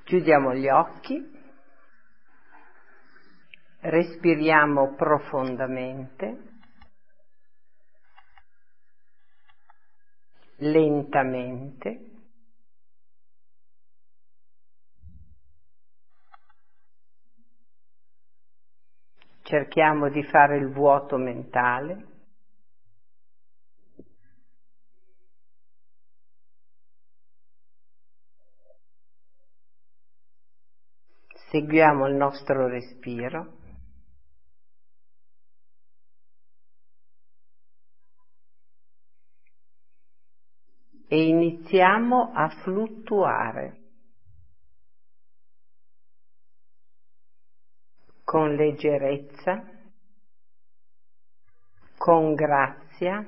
Chiudiamo gli occhi, respiriamo profondamente, lentamente. Cerchiamo di fare il vuoto mentale. Seguiamo il nostro respiro. E iniziamo a fluttuare con leggerezza, con grazia,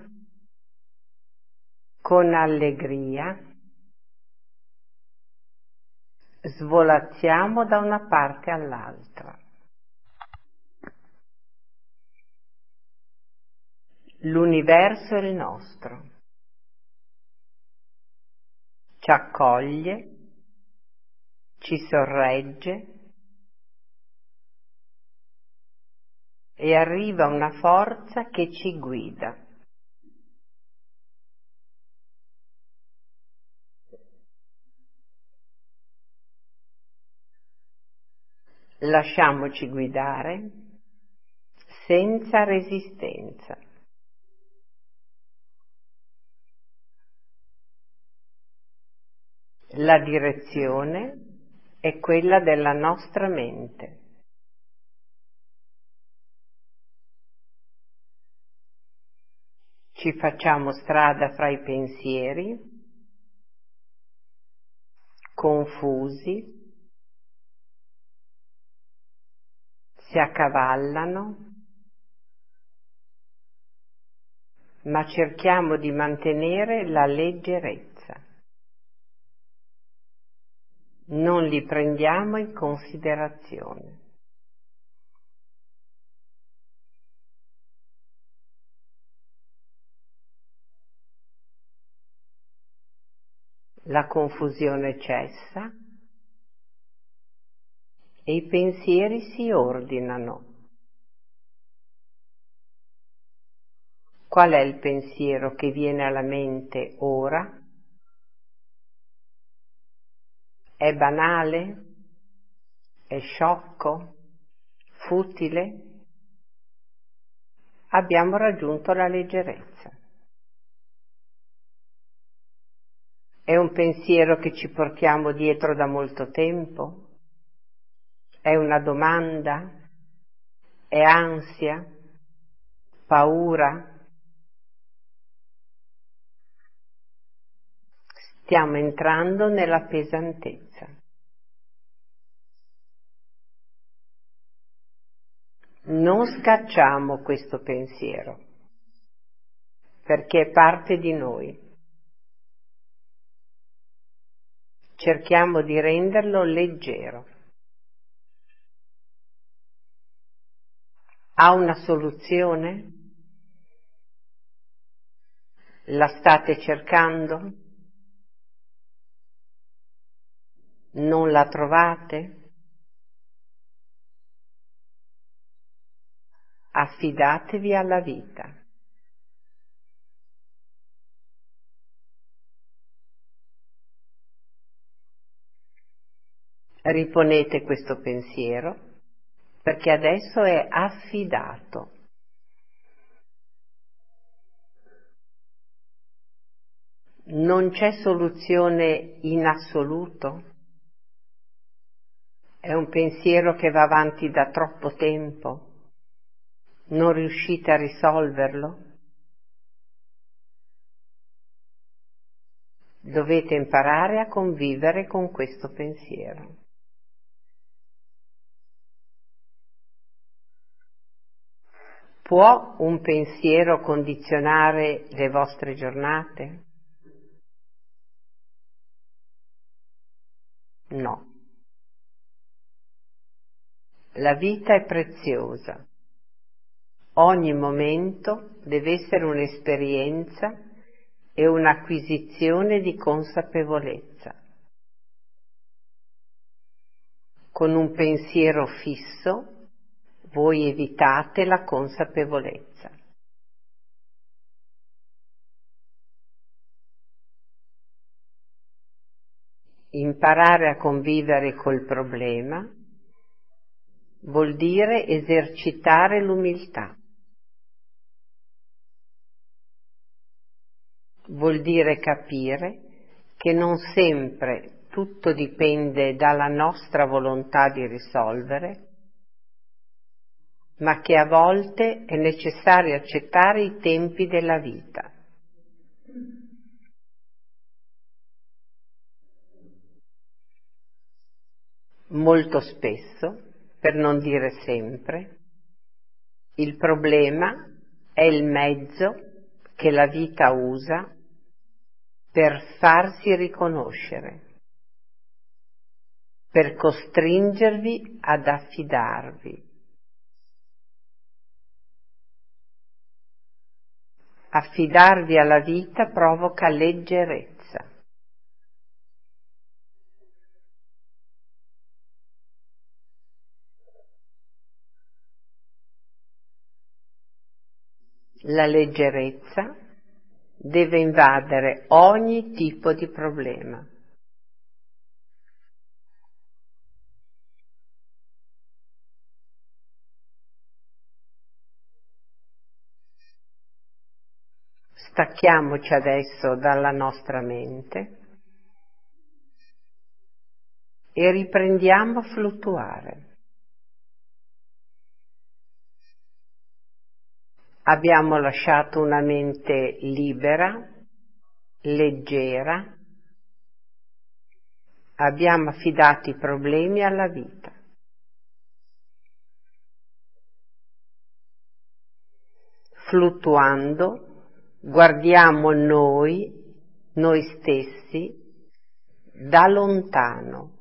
con allegria. Svolazziamo da una parte all'altra. L'universo è il nostro. Ci accoglie, ci sorregge e arriva una forza che ci guida. Lasciamoci guidare senza resistenza. La direzione è quella della nostra mente. Ci facciamo strada fra i pensieri, confusi, si accavallano, ma cerchiamo di mantenere la leggerezza. Non li prendiamo in considerazione. La confusione cessa e i pensieri si ordinano. Qual è il pensiero che viene alla mente ora? È banale? È sciocco? Futile? Abbiamo raggiunto la leggerezza. È un pensiero che ci portiamo dietro da molto tempo? È una domanda? È ansia? Paura? Stiamo entrando nella pesantezza. Non scacciamo questo pensiero, perché è parte di noi. Cerchiamo di renderlo leggero. Ha una soluzione? La state cercando? Non la trovate? Affidatevi alla vita. Riponete questo pensiero, perché adesso è affidato. Non c'è soluzione in assoluto? È un pensiero che va avanti da troppo tempo? Non riuscite a risolverlo? Dovete imparare a convivere con questo pensiero. Può un pensiero condizionare le vostre giornate? No. La vita è preziosa. Ogni momento deve essere un'esperienza e un'acquisizione di consapevolezza. Con un pensiero fisso voi evitate la consapevolezza. Imparare a convivere col problema vuol dire esercitare l'umiltà. Vuol dire capire che non sempre tutto dipende dalla nostra volontà di risolvere, ma che a volte è necessario accettare i tempi della vita. Molto spesso, per non dire sempre, il problema è il mezzo che la vita usa per farsi riconoscere, per costringervi ad affidarvi. Affidarvi alla vita provoca leggerezza. La leggerezza deve invadere ogni tipo di problema. Stacchiamoci adesso dalla nostra mente e riprendiamo a fluttuare. Abbiamo lasciato una mente libera, leggera, abbiamo affidato i problemi alla vita. Fluttuando, guardiamo noi stessi, da lontano.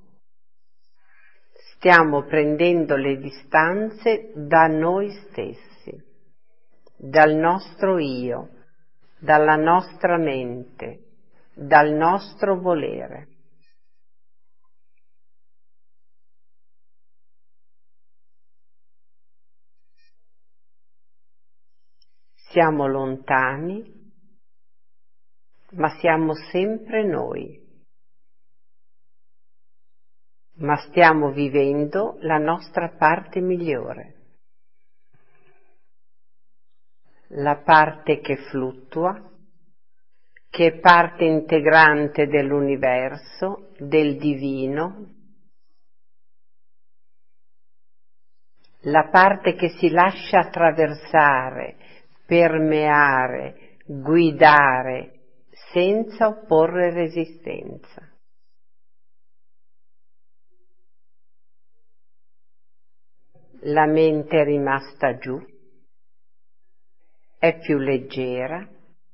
Stiamo prendendo le distanze da noi stessi, dal nostro io, dalla nostra mente, dal nostro volere. Siamo lontani, ma siamo sempre noi. Ma stiamo vivendo la nostra parte migliore, la parte che fluttua, che è parte integrante dell'universo, del divino, la parte che si lascia attraversare, permeare, guidare, senza opporre resistenza. La mente è rimasta giù, è più leggera,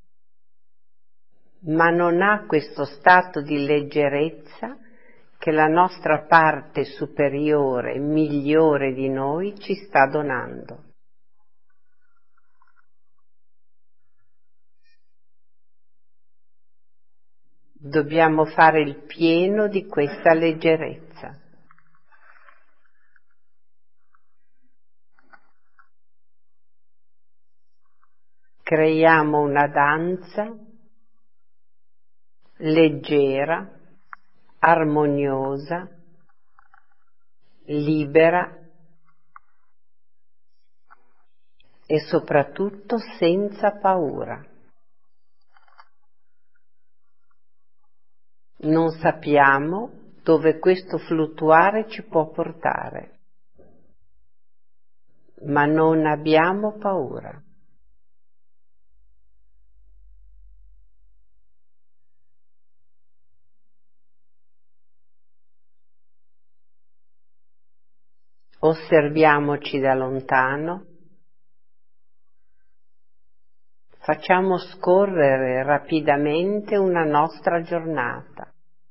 ma non ha questo stato di leggerezza che la nostra parte superiore, migliore di noi, ci sta donando. Dobbiamo fare il pieno di questa leggerezza. Creiamo una danza leggera, armoniosa, libera e soprattutto senza paura. Non sappiamo dove questo fluttuare ci può portare, ma non abbiamo paura. Osserviamoci da lontano, facciamo scorrere rapidamente una nostra giornata.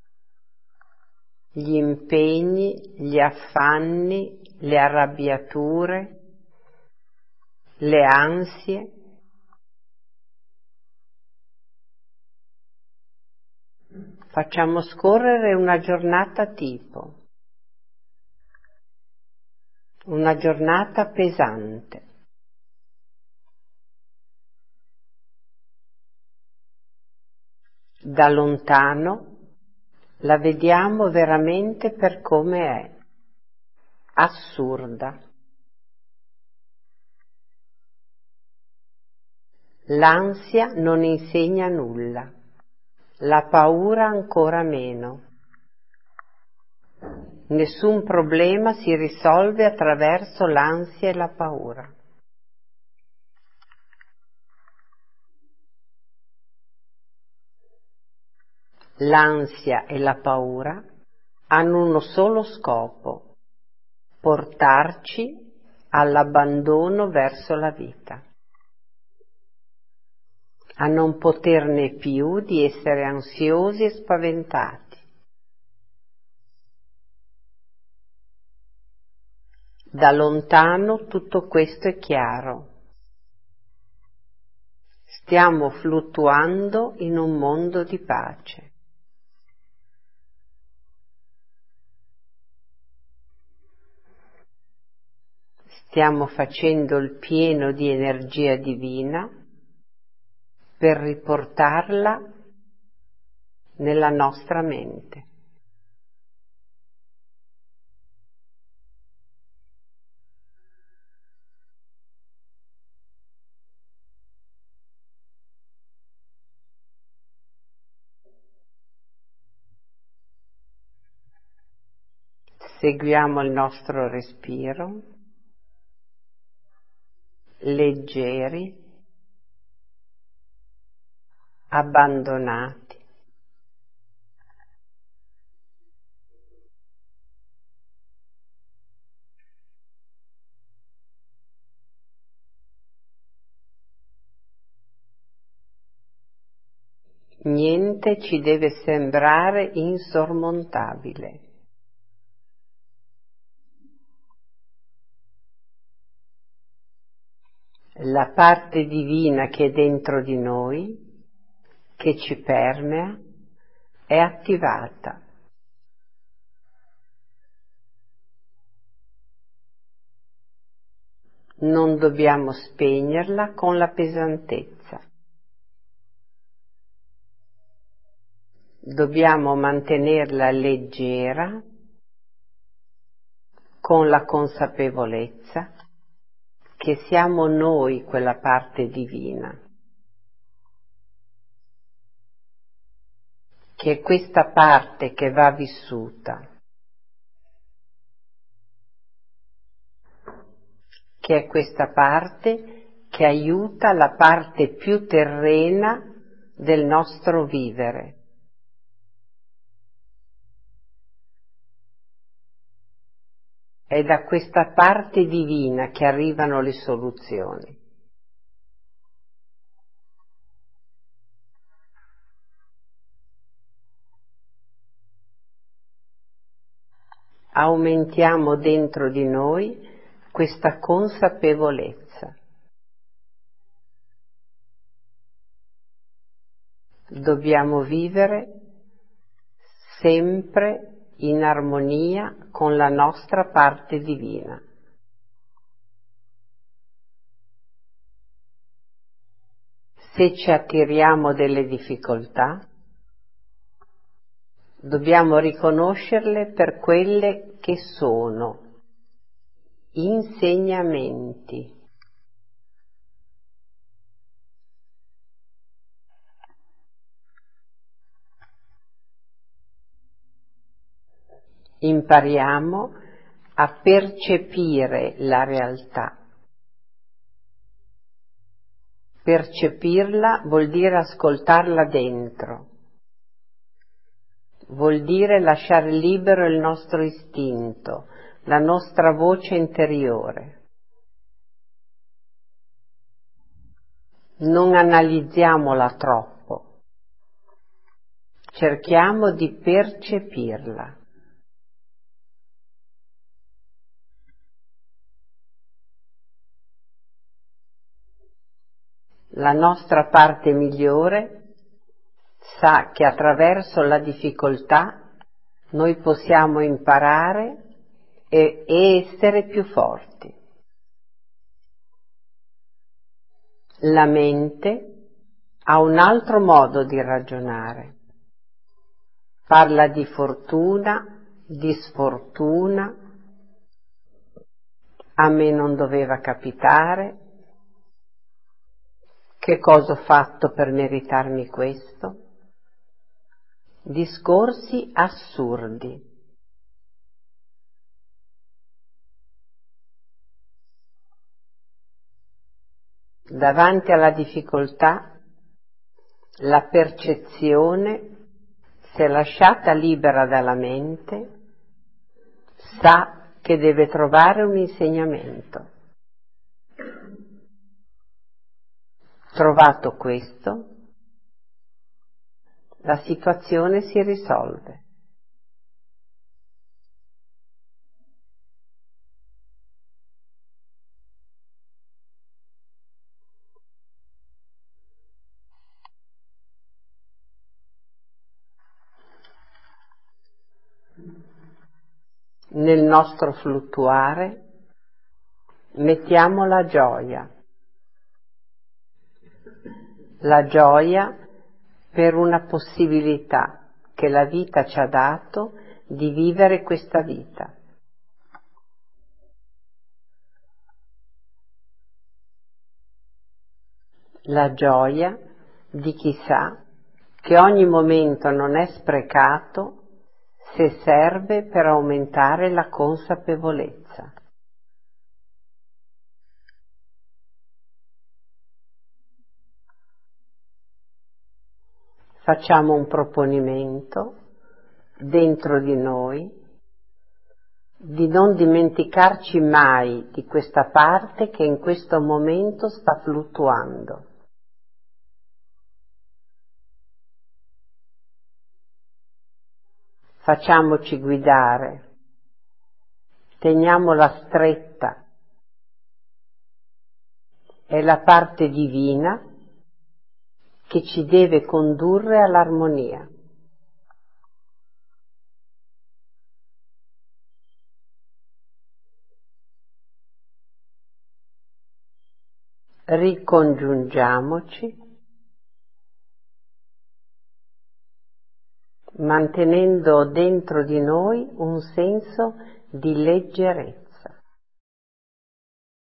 Gli impegni, gli affanni, le arrabbiature, le ansie. Facciamo scorrere una giornata tipo. una giornata pesante. Da lontano la vediamo veramente per come è, assurda. L'ansia non insegna nulla, la paura ancora meno. Nessun problema si risolve attraverso l'ansia e la paura. L'ansia e la paura hanno uno solo scopo: portarci all'abbandono verso la vita, a non poterne più di essere ansiosi e spaventati. Da lontano tutto questo è chiaro. Stiamo fluttuando in un mondo di pace. Stiamo facendo il pieno di energia divina per riportarla nella nostra mente. Seguiamo il nostro respiro, leggeri, abbandonati. Niente ci deve sembrare insormontabile. La parte divina che è dentro di noi, che ci permea, è attivata. Non dobbiamo spegnerla con la pesantezza. Dobbiamo mantenerla leggera, con la consapevolezza che siamo noi quella parte divina, che è questa parte che va vissuta, che è questa parte che aiuta la parte più terrena del nostro vivere. È da questa parte divina che arrivano le soluzioni. Aumentiamo dentro di noi questa consapevolezza. Dobbiamo vivere sempre in armonia con la nostra parte divina. Se ci attiriamo delle difficoltà, dobbiamo riconoscerle per quelle che sono: insegnamenti. Impariamo a percepire la realtà. Percepirla vuol dire ascoltarla dentro, vuol dire lasciare libero il nostro istinto, la nostra voce interiore. Non analizziamola troppo, cerchiamo di percepirla. La nostra parte migliore sa che attraverso la difficoltà noi possiamo imparare e essere più forti. La mente ha un altro modo di ragionare. Parla di fortuna, di sfortuna, a me non doveva capitare, che cosa ho fatto per meritarmi questo? Discorsi assurdi. Davanti alla difficoltà, la percezione, se lasciata libera dalla mente, sa che deve trovare un insegnamento. Trovato questo, la situazione si risolve. Nel nostro fluttuare mettiamo la gioia per una possibilità che la vita ci ha dato di vivere questa vita. La gioia di chi sa che ogni momento non è sprecato se serve per aumentare la consapevolezza. Facciamo un proponimento dentro di noi di non dimenticarci mai di questa parte che in questo momento sta fluttuando. Facciamoci guidare, teniamola stretta, è la parte divina che ci deve condurre all'armonia. Ricongiungiamoci, mantenendo dentro di noi un senso di leggerezza.